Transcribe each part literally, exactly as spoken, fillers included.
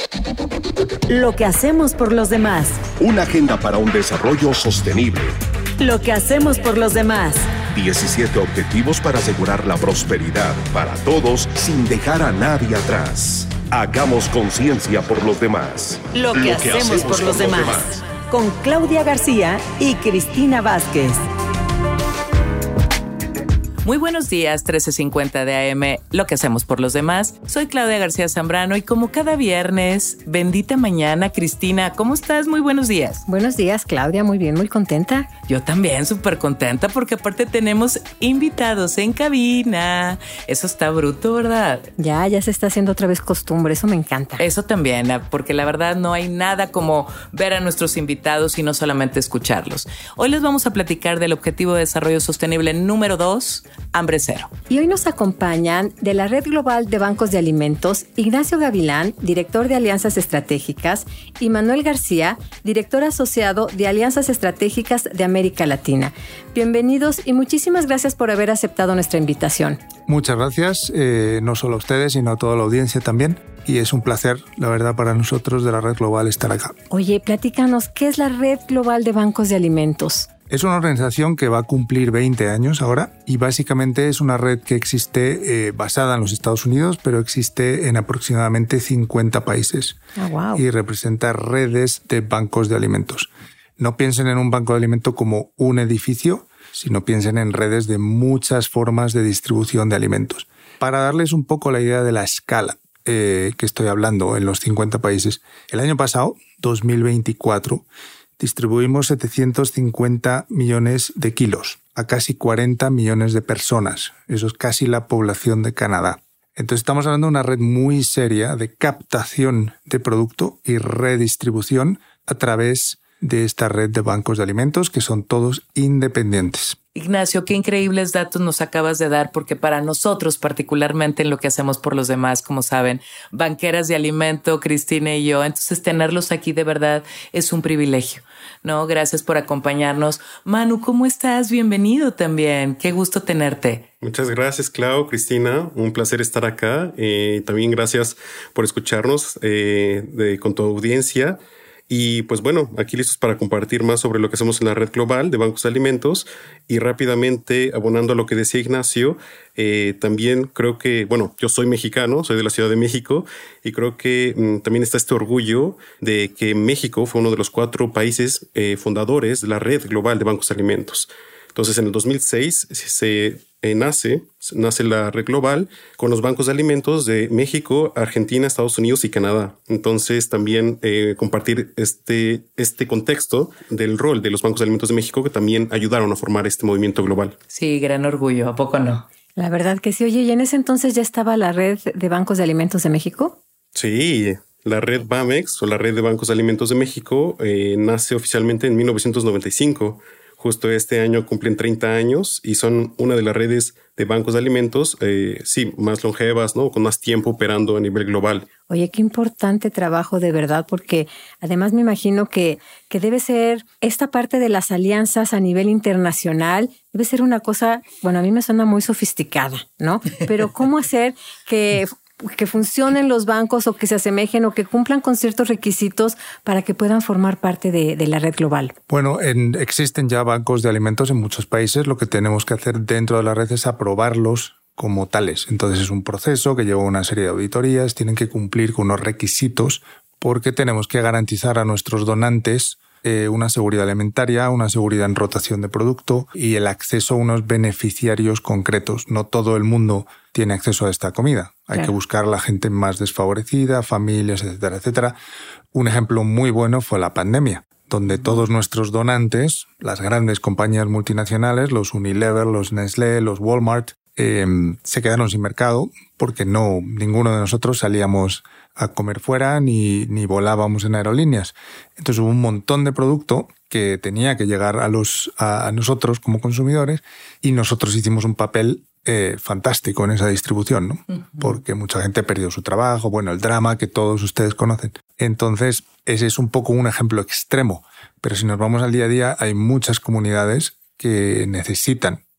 Lo que hacemos por los demás. Una agenda para un desarrollo sostenible. Lo que hacemos por los demás. diecisiete objetivos para asegurar la prosperidad para todos sin dejar a nadie atrás. Hagamos conciencia por los demás. Lo que, Lo que hacemos, hacemos por, por los, los demás. demás. Con Claudia García y Cristina Vázquez. Muy buenos días, trece cincuenta de A M, Lo que hacemos por los demás. Soy Claudia García Zambrano y como cada viernes, bendita mañana, Cristina. ¿Cómo estás? Muy buenos días. Buenos días, Claudia. Muy bien, muy contenta. Yo también, súper contenta porque aparte tenemos invitados en cabina. Eso está bruto, ¿verdad? Ya, ya se está haciendo otra vez costumbre. Eso me encanta. Eso también, porque la verdad no hay nada como ver a nuestros invitados y no solamente escucharlos. Hoy les vamos a platicar del Objetivo de Desarrollo Sostenible número dos, Hambre Cero. Y hoy nos acompañan de la Red Global de Bancos de Alimentos, Ignacio Gavilán, director de Alianzas Estratégicas, y Manuel García, director asociado de Alianzas Estratégicas de América Latina. Bienvenidos y muchísimas gracias por haber aceptado nuestra invitación. Muchas gracias, eh, no solo a ustedes, sino a toda la audiencia también. Y es un placer, la verdad, para nosotros de la Red Global estar acá. Oye, platícanos, ¿qué es la Red Global de Bancos de Alimentos? Es una organización que va a cumplir veinte años ahora y básicamente es una red que existe eh, basada en los Estados Unidos, pero existe en aproximadamente cincuenta países. Oh, wow. Y representa redes de bancos de alimentos. No piensen en un banco de alimentos como un edificio, sino piensen en redes de muchas formas de distribución de alimentos. Para darles un poco la idea de la escala eh, que estoy hablando en los cincuenta países, el año pasado, dos mil veinticuatro, distribuimos setecientos cincuenta millones de kilos a casi cuarenta millones de personas. Eso es casi la población de Canadá. Entonces estamos hablando de una red muy seria de captación de producto y redistribución a través de esta red de bancos de alimentos que son todos independientes. Ignacio, qué increíbles datos nos acabas de dar, porque para nosotros, particularmente en lo que hacemos por los demás, como saben, banqueras de alimento, Cristina y yo, entonces tenerlos aquí de verdad es un privilegio, ¿no? Gracias por acompañarnos. Manu, ¿cómo estás? Bienvenido también. Qué gusto tenerte. Muchas gracias, Clau, Cristina. Un placer estar acá. Eh, también gracias por escucharnos eh, de, con tu audiencia. Y pues bueno, aquí listos para compartir más sobre lo que hacemos en la Red Global de Bancos de Alimentos. Y rápidamente, abonando a lo que decía Ignacio, eh, también creo que, bueno, yo soy mexicano, soy de la Ciudad de México, y creo que mmm, también está este orgullo de que México fue uno de los cuatro países eh, fundadores de la Red Global de Bancos de Alimentos. Entonces, en el dos mil seis se eh, nace, nace la Red Global con los bancos de alimentos de México, Argentina, Estados Unidos y Canadá. Entonces, también eh, compartir este, este contexto del rol de los bancos de alimentos de México que también ayudaron a formar este movimiento global. Sí, gran orgullo. ¿A poco no? La verdad que sí. Oye, ¿y en ese entonces ya estaba la Red de Bancos de Alimentos de México? Sí, la Red BAMEX o la Red de Bancos de Alimentos de México eh, nace oficialmente en mil novecientos noventa y cinco. Justo este año cumplen treinta años y son una de las redes de bancos de alimentos, eh, sí, más longevas, ¿no? Con más tiempo operando a nivel global. Oye, qué importante trabajo de verdad, porque además me imagino que, que debe ser esta parte de las alianzas a nivel internacional, debe ser una cosa, bueno, a mí me suena muy sofisticada, ¿no? Pero ¿cómo hacer que que funcionen los bancos o que se asemejen o que cumplan con ciertos requisitos para que puedan formar parte de, de la red global? Bueno, en, existen ya bancos de alimentos en muchos países. Lo que tenemos que hacer dentro de la red es aprobarlos como tales. Entonces es un proceso que lleva una serie de auditorías, tienen que cumplir con unos requisitos porque tenemos que garantizar a nuestros donantes eh, una seguridad alimentaria, una seguridad en rotación de producto y el acceso a unos beneficiarios concretos. No todo el mundo tiene acceso a esta comida. Hay claro. que buscar a la gente más desfavorecida, familias, etcétera, etcétera. Un ejemplo muy bueno fue la pandemia, donde todos nuestros donantes, las grandes compañías multinacionales, los Unilever, los Nestlé, los Walmart, eh, se quedaron sin mercado porque no, ninguno de nosotros salíamos a comer fuera ni, ni volábamos en aerolíneas. Entonces hubo un montón de producto que tenía que llegar a, los, a, a nosotros como consumidores y nosotros hicimos un papel Eh, fantástico en esa distribución, ¿no? Uh-huh. Porque mucha gente perdió su trabajo, bueno, el drama que todos ustedes conocen. Entonces, ese es un poco un ejemplo extremo, pero si nos vamos al día a día, hay muchas comunidades que necesitan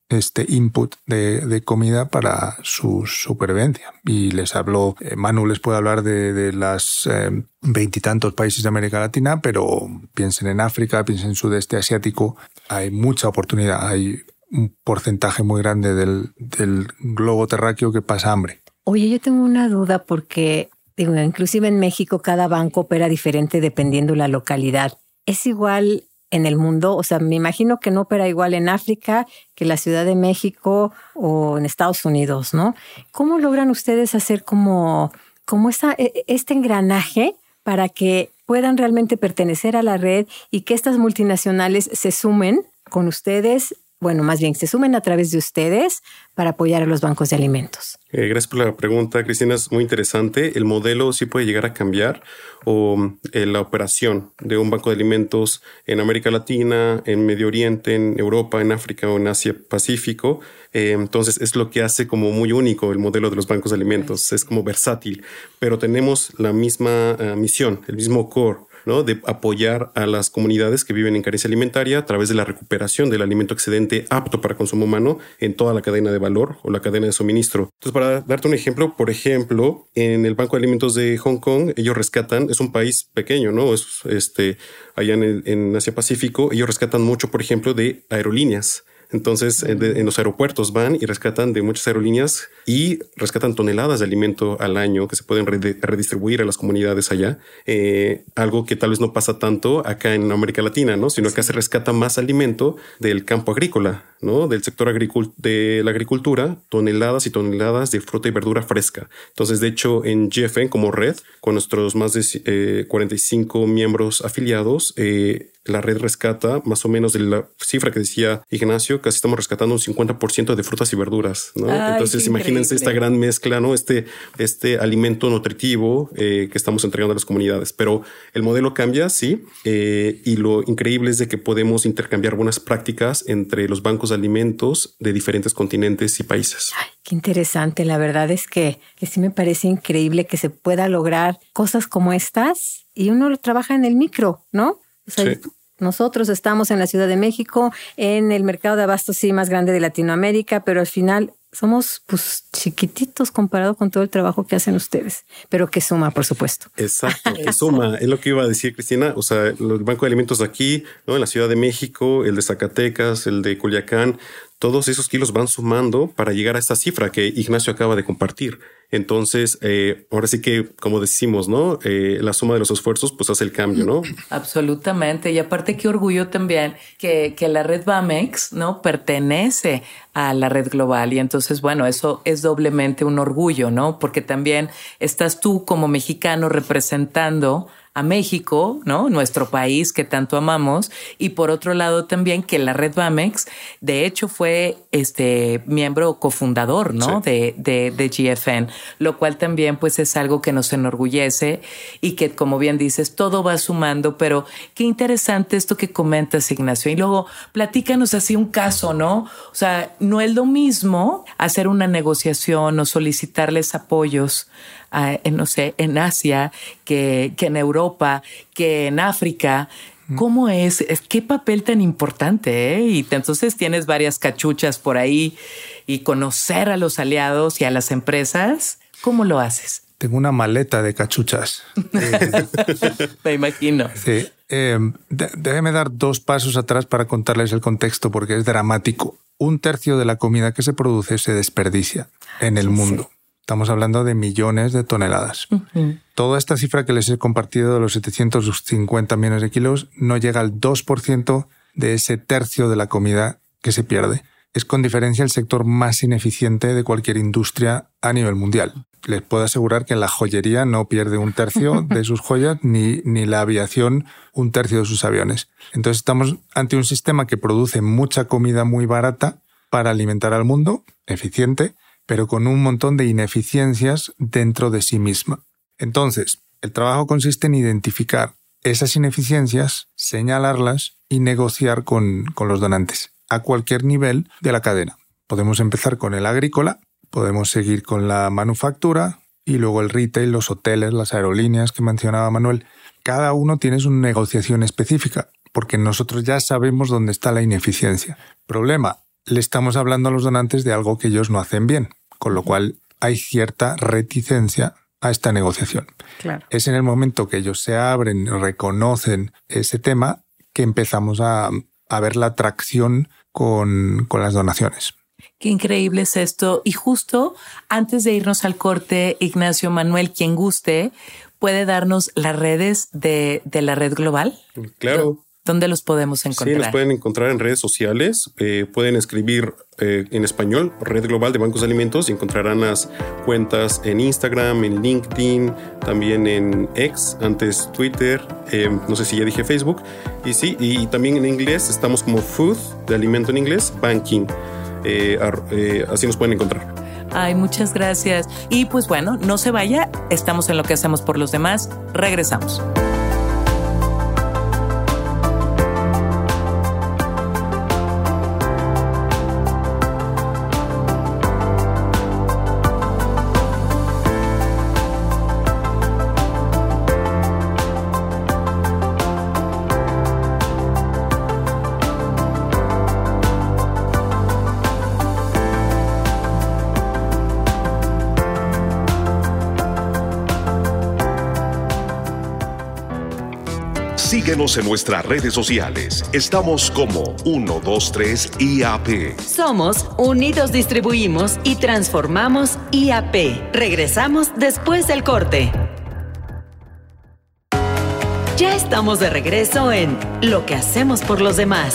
este input de, de comida para su supervivencia. Y les habló, eh, Manu les puede hablar de, de las veintitantos eh, países de América Latina, pero piensen en África, piensen en sudeste asiático, hay mucha oportunidad, hay un porcentaje muy grande del, del globo terráqueo que pasa hambre. Oye, yo tengo una duda porque, digo, inclusive en México cada banco opera diferente dependiendo la localidad. ¿Es igual en el mundo? O sea, me imagino que no opera igual en África que la Ciudad de México o en Estados Unidos, ¿no? ¿Cómo logran ustedes hacer como, como esta, este engranaje para que puedan realmente pertenecer a la red y que estas multinacionales se sumen con ustedes? Bueno, más bien, se sumen a través de ustedes para apoyar a los bancos de alimentos. Eh, gracias por la pregunta, Cristina. Es muy interesante. El modelo sí puede llegar a cambiar o eh, la operación de un banco de alimentos en América Latina, en Medio Oriente, en Europa, en África o en Asia Pacífico. Eh, entonces es lo que hace como muy único el modelo de los bancos de alimentos. Es como versátil, pero tenemos la misma uh, misión, el mismo core, ¿no? De apoyar a las comunidades que viven en carencia alimentaria a través de la recuperación del alimento excedente apto para consumo humano en toda la cadena de valor o la cadena de suministro. Entonces, para darte un ejemplo, por ejemplo, en el Banco de Alimentos de Hong Kong, ellos rescatan, es un país pequeño, ¿no? Es, este, allá en, el, en Asia Pacífico, ellos rescatan mucho, por ejemplo, de aerolíneas. Entonces, en, de, en los aeropuertos van y rescatan de muchas aerolíneas y rescatan toneladas de alimento al año que se pueden re- redistribuir a las comunidades allá. Eh, algo que tal vez no pasa tanto acá en América Latina, ¿no? Sino que se rescata más alimento del campo agrícola, ¿no? Del sector agricul- de la agricultura, toneladas y toneladas de fruta y verdura fresca. Entonces, de hecho, en G F N como red, con nuestros más de eh, cuarenta y cinco miembros afiliados, eh, la red rescata más o menos de la cifra que decía Ignacio, casi estamos rescatando un cincuenta por ciento de frutas y verduras, ¿no? Ay, entonces imagínense esta gran mezcla, ¿no? Este, este alimento nutritivo eh, que estamos entregando a las comunidades. Pero el modelo cambia, sí, eh, y lo increíble es de que podemos intercambiar buenas prácticas entre los bancos de alimentos de diferentes continentes y países. Ay, qué interesante. La verdad es que, que sí me parece increíble que se pueda lograr cosas como estas y uno trabaja en el micro, ¿no? O sea, sí. Nosotros estamos en la Ciudad de México, en el mercado de abastos sí más grande de Latinoamérica, pero al final somos pues chiquititos comparado con todo el trabajo que hacen ustedes, pero que suma, por supuesto. Exacto, que suma, es lo que iba a decir Cristina. O sea, el Banco de Alimentos de aquí, ¿no? En la Ciudad de México, el de Zacatecas, el de Culiacán, todos esos kilos van sumando para llegar a esta cifra que Ignacio acaba de compartir. Entonces, eh, ahora sí que, como decimos, ¿no? Eh, la suma de los esfuerzos, pues hace el cambio, ¿no? Absolutamente. Y aparte, qué orgullo también que, que la red Bamex, ¿no? Pertenece a la red global. Y entonces, bueno, eso es doblemente un orgullo, ¿no? Porque también estás tú como mexicano representando a México, ¿no? Nuestro país que tanto amamos. Y por otro lado también que la red Bamex, de hecho, fue este miembro cofundador, ¿no? Sí. De, de, de G F N, lo cual también pues es algo que nos enorgullece y que, como bien dices, todo va sumando. Pero qué interesante esto que comentas, Ignacio. Y luego platícanos así un caso, ¿no? O sea, no es lo mismo hacer una negociación o solicitarles apoyos Uh, en, no sé, en Asia, que, que en Europa, que en África. ¿Cómo es? ¿Qué papel tan importante? ¿eh? Y te, entonces tienes varias cachuchas por ahí y conocer a los aliados y a las empresas. ¿Cómo lo haces? Tengo una maleta de cachuchas. Me imagino. Sí. Eh, de, déjeme dar dos pasos atrás para contarles el contexto porque es dramático. Un tercio de la comida que se produce se desperdicia en el mundo. Sí. Estamos hablando de millones de toneladas. Uh-huh. Toda esta cifra que les he compartido de los setecientos cincuenta millones de kilos no llega al dos por ciento de ese tercio de la comida que se pierde. Es con diferencia el sector más ineficiente de cualquier industria a nivel mundial. Les puedo asegurar que la joyería no pierde un tercio de sus joyas, ni, ni la aviación un tercio de sus aviones. Entonces estamos ante un sistema que produce mucha comida muy barata para alimentar al mundo, eficiente, pero con un montón de ineficiencias dentro de sí misma. Entonces, el trabajo consiste en identificar esas ineficiencias, señalarlas y negociar con, con los donantes a cualquier nivel de la cadena. Podemos empezar con el agrícola, podemos seguir con la manufactura y luego el retail, los hoteles, las aerolíneas que mencionaba Manuel. Cada uno tiene su negociación específica porque nosotros ya sabemos dónde está la ineficiencia. Problema, le estamos hablando a los donantes de algo que ellos no hacen bien, con lo cual hay cierta reticencia a esta negociación. Claro. Es en el momento que ellos se abren, reconocen ese tema, que empezamos a, a ver la atracción con, con las donaciones. Qué increíble es esto. Y justo antes de irnos al corte, Ignacio, Manuel, quien guste, ¿puede darnos las redes de, de la Red Global? Claro. ¿Dónde los podemos encontrar? Sí, nos pueden encontrar en redes sociales. Eh, pueden escribir eh, en español Red Global de Bancos de Alimentos y encontrarán las cuentas en Instagram, en LinkedIn, también en X, antes Twitter, eh, no sé si ya dije Facebook. Y sí, y también en inglés estamos como Food, de alimento en inglés, Banking. Eh, eh, así nos pueden encontrar. Ay, muchas gracias. Y pues bueno, no se vaya. Estamos en Lo que hacemos por los demás. Regresamos. Síguenos en nuestras redes sociales. Estamos como uno dos tres I A P. Somos Unidos Distribuimos y Transformamos I A P. Regresamos después del corte. Ya estamos de regreso en Lo que hacemos por los demás.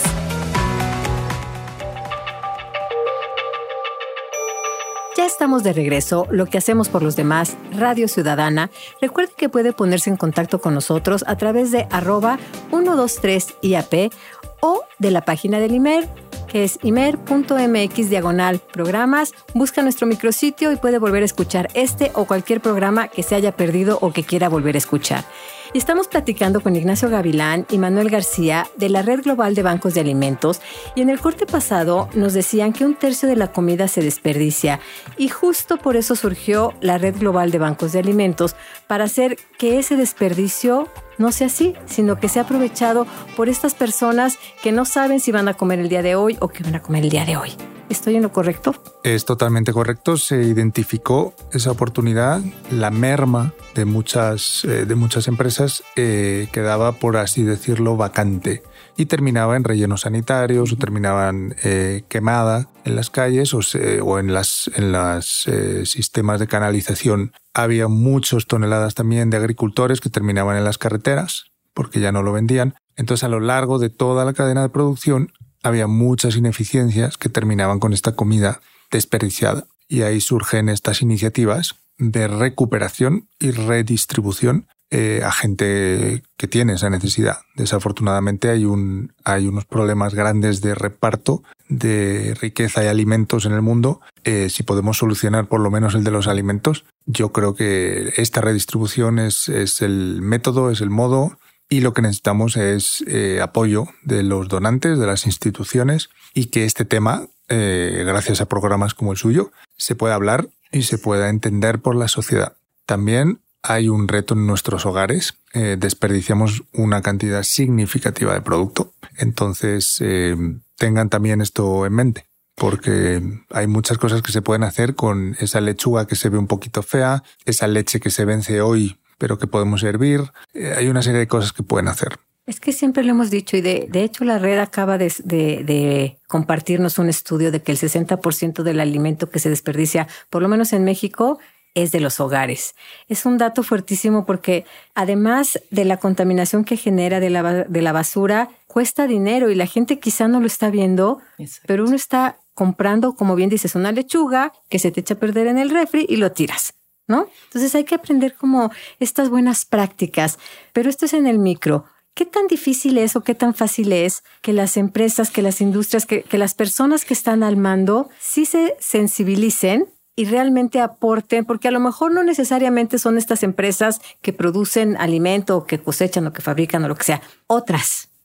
Ya estamos de regreso, Lo que hacemos por los demás, Radio Ciudadana. Recuerde que puede ponerse en contacto con nosotros a través de arroba uno dos tres I A P o de la página del I M E R, que es imer.mx diagonal programas. Busca nuestro micrositio y puede volver a escuchar este o cualquier programa que se haya perdido o que quiera volver a escuchar. Y estamos platicando con Ignacio Gavilán y Manuel García de la Red Global de Bancos de Alimentos, y en el corte pasado nos decían que un tercio de la comida se desperdicia, y justo por eso surgió la Red Global de Bancos de Alimentos, para hacer que ese desperdicio no sea así, sino que sea aprovechado por estas personas que no saben si van a comer el día de hoy o qué van a comer el día de hoy. ¿Estoy en lo correcto? Es totalmente correcto. Se identificó esa oportunidad, la merma de muchas, eh, de muchas empresas eh, quedaba, por así decirlo, vacante y terminaba en rellenos sanitarios o terminaban eh, quemada en las calles o, se, o en las en las eh, sistemas de canalización. Había muchas toneladas también de agricultores que terminaban en las carreteras porque ya no lo vendían. Entonces, a lo largo de toda la cadena de producción había muchas ineficiencias que terminaban con esta comida desperdiciada. Y ahí surgen estas iniciativas de recuperación y redistribución eh, a gente que tiene esa necesidad. Desafortunadamente hay, un, hay unos problemas grandes de reparto de riqueza y alimentos en el mundo. Eh, si podemos solucionar por lo menos el de los alimentos, yo creo que esta redistribución es, es el método, es el modo. Y lo que necesitamos es eh, apoyo de los donantes, de las instituciones, y que este tema, eh, gracias a programas como el suyo, se pueda hablar y se pueda entender por la sociedad. También hay un reto en nuestros hogares. Eh, desperdiciamos una cantidad significativa de producto. Entonces, eh, tengan también esto en mente, porque hay muchas cosas que se pueden hacer con esa lechuga que se ve un poquito fea, esa leche que se vence hoy pero que podemos hervir. Eh, hay una serie de cosas que pueden hacer. Es que siempre lo hemos dicho, y de, de hecho la red acaba de, de, de compartirnos un estudio de que el sesenta por ciento del alimento que se desperdicia, por lo menos en México, es de los hogares. Es un dato fuertísimo porque además de la contaminación que genera de la, de la basura, cuesta dinero y la gente quizá no lo está viendo. Exacto. Pero uno está comprando, como bien dices, una lechuga que se te echa a perder en el refri y lo tiras, ¿no? Entonces hay que aprender como estas buenas prácticas, pero esto es en el micro. ¿Qué tan difícil es o qué tan fácil es que las empresas, que las industrias, que, que las personas que están al mando sí se sensibilicen y realmente aporten? Porque a lo mejor no necesariamente son estas empresas que producen alimento o que cosechan o que fabrican o lo que sea. Otras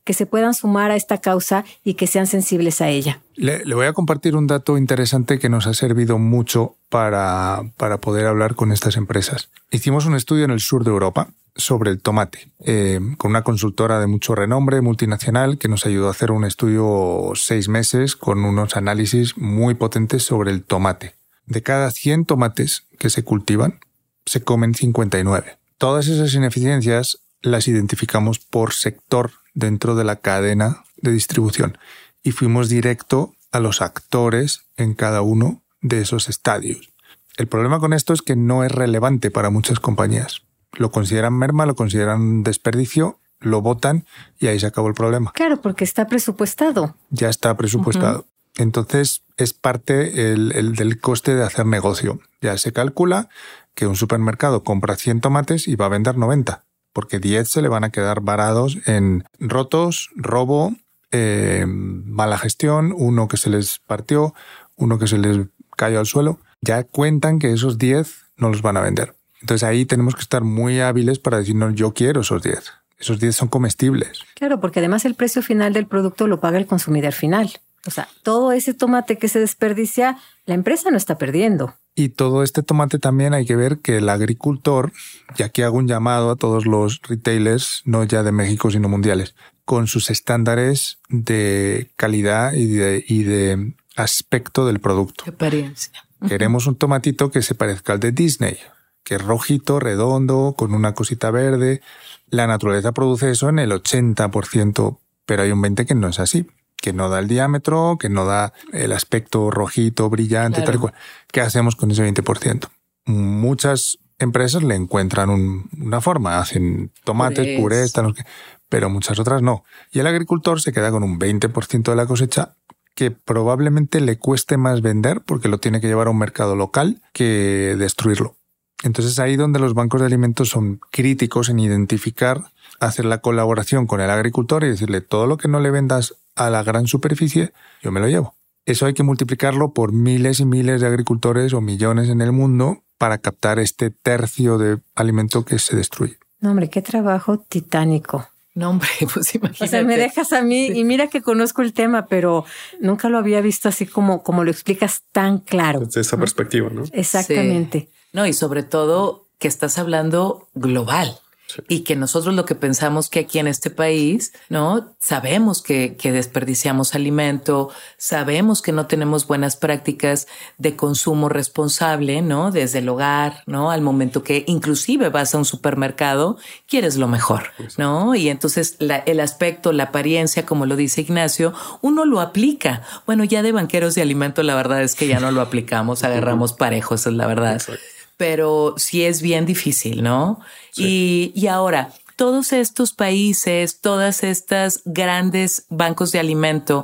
que se puedan sumar a esta causa y que sean sensibles a ella. Le, le voy a compartir un dato interesante que nos ha servido mucho para, para poder hablar con estas empresas. Hicimos un estudio en el sur de Europa sobre el tomate, eh, con una consultora de mucho renombre, multinacional, que nos ayudó a hacer un estudio seis meses con unos análisis muy potentes sobre el tomate. De cada cien tomates que se cultivan, se comen cincuenta y nueve. Todas esas ineficiencias las identificamos por sector dentro de la cadena de distribución y fuimos directo a los actores en cada uno de esos estadios. El problema con esto es que no es relevante para muchas compañías. Lo consideran merma, lo consideran desperdicio, lo botan y ahí se acabó el problema. Claro, porque está presupuestado. Ya está presupuestado. Uh-huh. Entonces es parte el, el del coste de hacer negocio. Ya se calcula que un supermercado compra cien tomates y va a vender noventa, porque diez se le van a quedar varados en rotos, robo, eh, mala gestión, uno que se les partió, uno que se les cayó al suelo. Ya cuentan que esos diez no los van a vender. Entonces ahí tenemos que estar muy hábiles para decir, no, yo quiero esos diez. Esos diez son comestibles. Claro, porque además el precio final del producto lo paga el consumidor final. O sea, todo ese tomate que se desperdicia, la empresa no está perdiendo. Y todo este tomate también hay que ver que el agricultor, y aquí hago un llamado a todos los retailers, no ya de México sino mundiales, con sus estándares de calidad y de, y de aspecto del producto. Qué apariencia. Queremos un tomatito que se parezca al de Disney, que es rojito, redondo, con una cosita verde. La naturaleza produce eso en el ochenta por ciento, pero hay un veinte por ciento que no es así, que no da el diámetro, que no da el aspecto rojito, brillante, claro. Tal cual. ¿Qué hacemos con ese veinte por ciento? Muchas empresas le encuentran un, una forma, hacen tomates, purés, tal, pero muchas otras no. Y el agricultor se queda con un veinte por ciento de la cosecha que probablemente le cueste más vender porque lo tiene que llevar a un mercado local que destruirlo. Entonces ahí donde los bancos de alimentos son críticos en identificar, hacer la colaboración con el agricultor y decirle todo lo que no le vendas a la gran superficie, yo me lo llevo. Eso hay que multiplicarlo por miles y miles de agricultores o millones en el mundo para captar este tercio de alimento que se destruye. No, hombre, qué trabajo titánico. No, hombre, pues imagínate. O sea, me dejas a mí y mira que conozco el tema, pero nunca lo había visto así como, como lo explicas tan claro. Desde esa perspectiva, ¿no? Exactamente. Sí. No, y sobre todo que estás hablando global. Sí. Y que nosotros lo que pensamos que aquí en este país, ¿no? Sabemos que, que desperdiciamos alimento, sabemos que no tenemos buenas prácticas de consumo responsable, ¿no? Desde el hogar, ¿no? Al momento que inclusive vas a un supermercado, quieres lo mejor, ¿no? Y entonces la, el aspecto, la apariencia, como lo dice Ignacio, uno lo aplica. Bueno, ya de banqueros de alimento, la verdad es que ya no lo aplicamos, agarramos parejos, es la verdad. Exacto. Pero sí es bien difícil, ¿no? Sí. Y, y ahora, todos estos países, todas estas grandes bancos de alimento,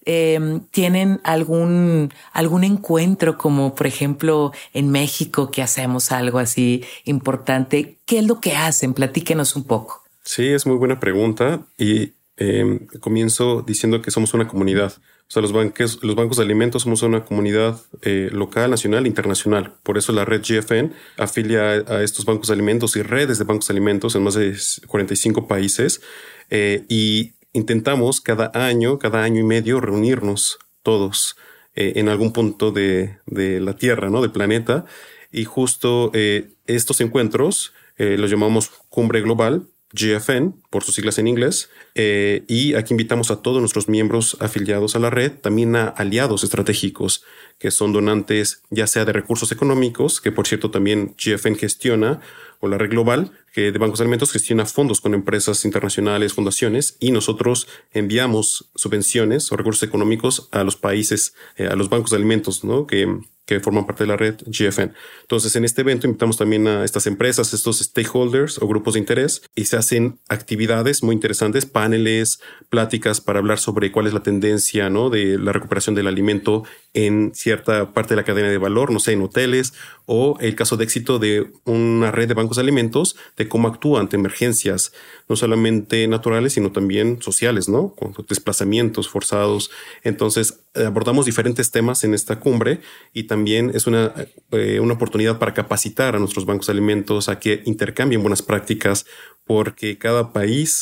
eh, ¿tienen algún, algún encuentro como, por ejemplo, en México que hacemos algo así importante? ¿Qué es lo que hacen? Platíquenos un poco. Sí, es muy buena pregunta y eh, comienzo diciendo que somos una comunidad. O sea, los, banques, los bancos de alimentos somos una comunidad eh, local, nacional e internacional. Por eso la red G F N afilia a, a estos bancos de alimentos y redes de bancos de alimentos en más de cuarenta y cinco países. Eh, y intentamos cada año, cada año y medio reunirnos todos eh, en algún punto de, de la Tierra, ¿no? Del planeta. Y justo eh, estos encuentros eh, los llamamos Cumbre Global, G F N, por sus siglas en inglés, eh, y aquí invitamos a todos nuestros miembros afiliados a la red, también a aliados estratégicos, que son donantes ya sea de recursos económicos, que por cierto también G F N gestiona, o la red global, que de bancos de alimentos gestiona fondos con empresas internacionales, fundaciones, y nosotros enviamos subvenciones o recursos económicos a los países, eh, a los bancos de alimentos, ¿no? que que forman parte de la red G F N. Entonces, en este evento invitamos también a estas empresas, estos stakeholders o grupos de interés, y se hacen actividades muy interesantes, paneles, pláticas para hablar sobre cuál es la tendencia, ¿no? de la recuperación del alimento en cierta parte de la cadena de valor, no sé, en hoteles, o el caso de éxito de una red de bancos de alimentos, de cómo actúa ante emergencias, no solamente naturales, sino también sociales, ¿no? Con desplazamientos forzados. Entonces, abordamos diferentes temas en esta cumbre y también es una, eh, una oportunidad para capacitar a nuestros bancos de alimentos a que intercambien buenas prácticas, porque cada país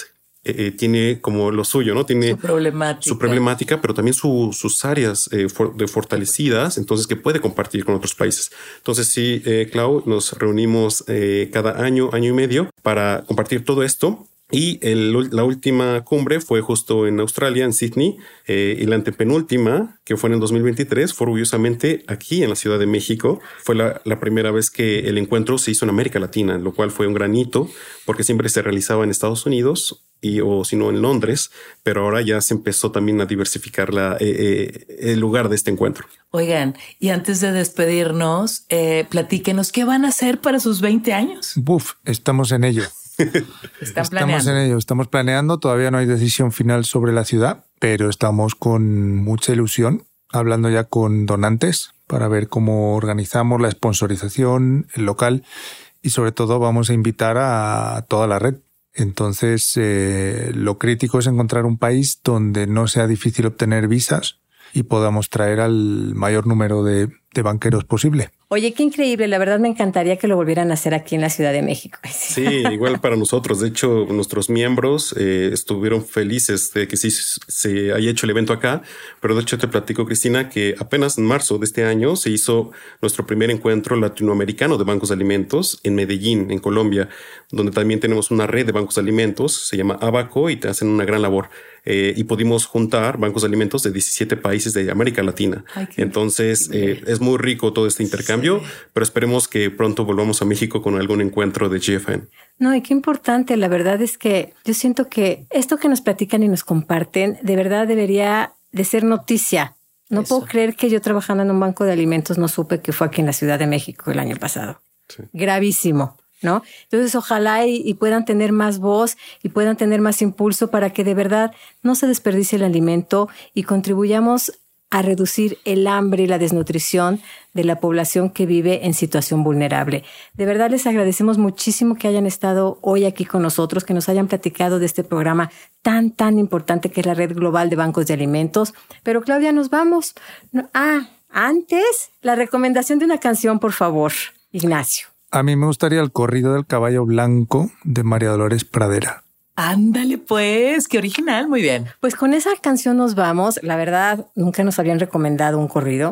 eh, tiene como lo suyo, ¿no? Tiene su problemática, su problemática pero también su, sus áreas eh, for, de fortalecidas, entonces que puede compartir con otros países. Entonces sí, eh, Clau, nos reunimos eh, cada año, año y medio para compartir todo esto. Y el, la última cumbre fue justo en Australia, en Sydney, eh, y la antepenúltima, que fue en el dos mil veintitrés, fue orgullosamente aquí en la Ciudad de México. Fue la, la primera vez que el encuentro se hizo en América Latina, lo cual fue un gran hito, porque siempre se realizaba en Estados Unidos y o si no en Londres, pero ahora ya se empezó también a diversificar la, eh, eh, el lugar de este encuentro. Oigan, y antes de despedirnos, eh, platíquenos qué van a hacer para sus veinte años. Buf, estamos en ello. Están estamos planeando. en ello, estamos planeando, todavía no hay decisión final sobre la ciudad, pero estamos con mucha ilusión, hablando ya con donantes para ver cómo organizamos la sponsorización, el local y sobre todo vamos a invitar a toda la red. Entonces, eh, lo crítico es encontrar un país donde no sea difícil obtener visas y podamos traer al mayor número de, de banqueros posible. Oye, qué increíble. La verdad me encantaría que lo volvieran a hacer aquí en la Ciudad de México. Sí, igual para nosotros. De hecho, nuestros miembros eh, estuvieron felices de que sí se haya hecho el evento acá. Pero de hecho te platico, Cristina, que apenas en marzo de este año se hizo nuestro primer encuentro latinoamericano de bancos de alimentos en Medellín, en Colombia, donde también tenemos una red de bancos de alimentos. Se llama Abaco y te hacen una gran labor. Eh, y pudimos juntar bancos de alimentos de diecisiete países de América Latina. Ay, Entonces, eh, es muy rico todo este intercambio, sí. Pero esperemos que pronto volvamos a México con algún encuentro de G F N. No, y qué importante. La verdad es que yo siento que esto que nos platican y nos comparten, de verdad debería de ser noticia. No Eso. puedo creer que yo trabajando en un banco de alimentos no supe que fue aquí en la Ciudad de México el año pasado. Sí. Gravísimo, ¿no? Entonces, ojalá y, y puedan tener más voz y puedan tener más impulso para que de verdad no se desperdicie el alimento y contribuyamos a reducir el hambre y la desnutrición de la población que vive en situación vulnerable. De verdad les agradecemos muchísimo que hayan estado hoy aquí con nosotros, que nos hayan platicado de este programa tan, tan importante que es la Red Global de Bancos de Alimentos. Pero Claudia, nos vamos. No, ah, antes, la recomendación de una canción, por favor, Ignacio. A mí me gustaría El corrido del caballo blanco de María Dolores Pradera. Ándale pues, qué original, muy bien. Pues con esa canción nos vamos. La verdad, nunca nos habían recomendado un corrido.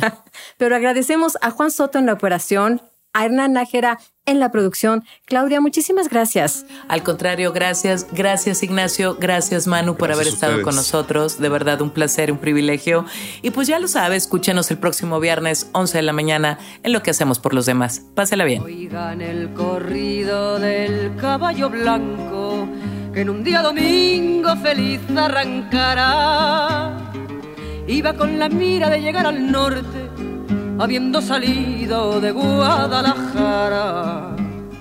Pero agradecemos a Juan Soto en la operación, a Hernán Nájera en la producción. Claudia, muchísimas gracias. Al contrario, gracias. Gracias, Ignacio. Gracias, Manu, por haber estado con nosotros. De verdad, un placer, un privilegio. Y pues ya lo sabes, escúchenos el próximo viernes, once de la mañana, en Lo que hacemos por los demás. Pásela bien. Oigan el corrido del caballo blanco, que en un día domingo feliz arrancará. Iba con la mira de llegar al norte, habiendo salido de Guadalajara.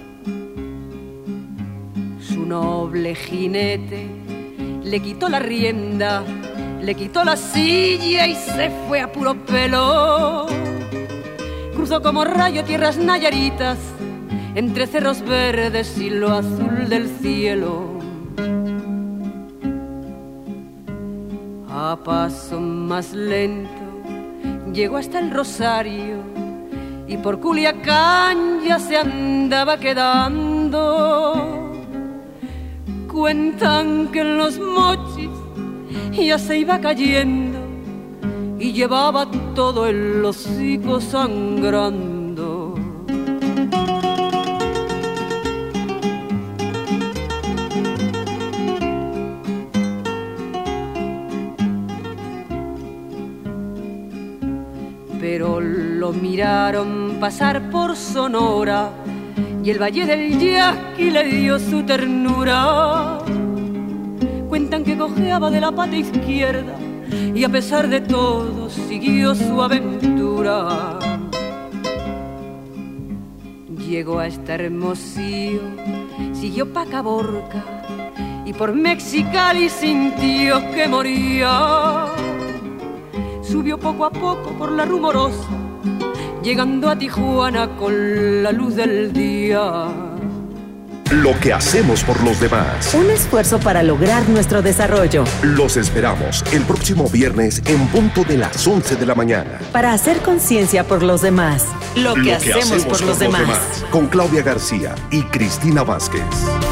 Su noble jinete le quitó la rienda, le quitó la silla y se fue a puro pelo. Cruzó como rayo tierras nayaritas, entre cerros verdes y lo azul del cielo. A paso más lento llegó hasta el Rosario y por Culiacán ya se andaba quedando. Cuentan que en los mochis ya se iba cayendo y llevaba todo el hocico sangrando. Pero lo miraron pasar por Sonora y el Valle del Yaqui le dio su ternura. Cuentan que cojeaba de la pata izquierda y a pesar de todo siguió su aventura. Llegó hasta Hermosillo, siguió pa' Caborca y por Mexicali sintió que moría. Subió poco a poco por la Rumorosa, llegando a Tijuana con la luz del día. Lo que hacemos por los demás. Un esfuerzo para lograr nuestro desarrollo. Los esperamos el próximo viernes en punto de las once de la mañana. Para hacer conciencia por los demás. Lo que, Lo que hacemos, hacemos por, por los, los demás. demás. Con Claudia García y Cristina Vázquez.